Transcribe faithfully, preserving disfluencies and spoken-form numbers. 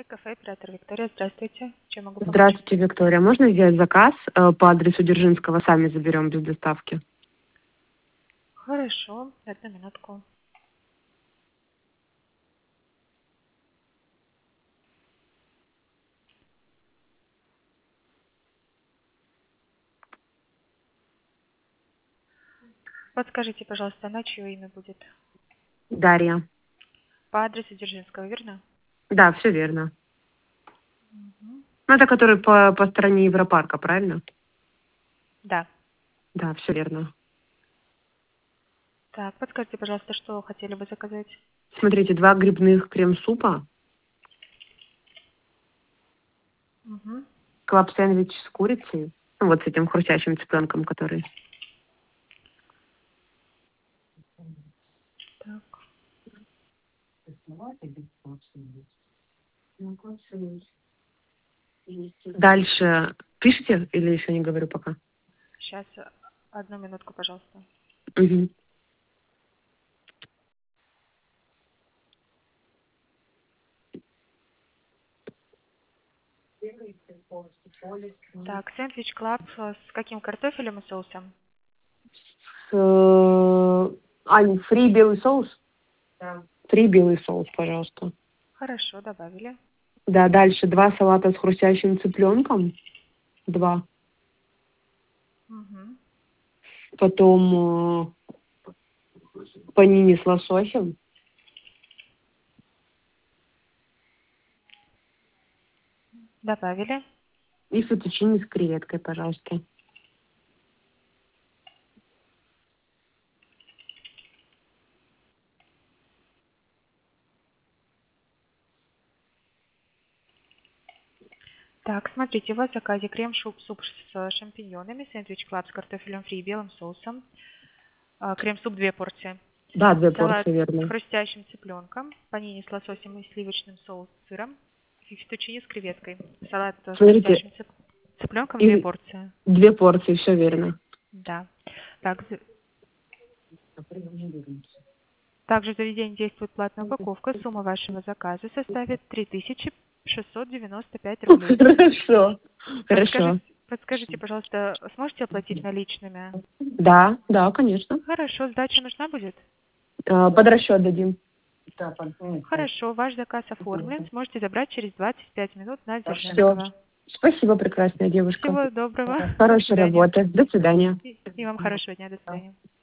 кафе «Оператор Виктория». Здравствуйте. Чем могу помочь? Здравствуйте, Виктория. Можно сделать заказ э, по адресу Дзержинского? Сами заберем без доставки. Хорошо. Одну минутку. Подскажите, пожалуйста, на чье имя будет? Дарья. По адресу Дзержинского, верно? Да, все верно. Мгм. Ну, это который по, по стороне Европарка, правильно? Да. Да, все верно. Так, подскажите, пожалуйста, что хотели бы заказать? Смотрите, два грибных крем-супа, Угу. клаб-сэндвич с курицей, ну, вот с этим хрустящим цыпленком, который. Так. Дальше пишите или еще не говорю пока? Сейчас, одну минутку, пожалуйста. Угу. Так, сэндвич клаб э, с каким картофелем и соусом? С, э, Ань, фри белый соус? Да. Фри белый соус, пожалуйста. Хорошо, добавили. Да, дальше два салата с хрустящим цыпленком. Два. Угу. Потом э, панини с лососем. Добавили. И фетучини с креветкой, пожалуйста. Так, смотрите, у вас в заказе крем-суп суп с шампиньонами, сэндвич клаб с картофелем фри и белым соусом, а, крем-суп две порции, Да, две салат порции, с верно. хрустящим цыпленком, панини с лососем и сливочным соус с сыром и фетучини с креветкой. Салат с Смотрите, хрустящим цып- цыпленком две и порции. две порции, все верно. Да. Так, за- также в заведении действует платная упаковка. Сумма вашего заказа составит три тысячи шестьсот девяносто пять рублей. Хорошо. Хорошо. Подскажите, подскажите, пожалуйста, сможете оплатить наличными? Да, да, конечно. Хорошо, сдача нужна будет? Э, Под расчет дадим. Хорошо, ваш заказ оформлен. Сможете забрать через двадцать пять минут на Все. Дзержинского. Спасибо, прекрасная девушка. Всего доброго. До Хорошей свидания. работы. До свидания. И и вам хорошего дня. До свидания.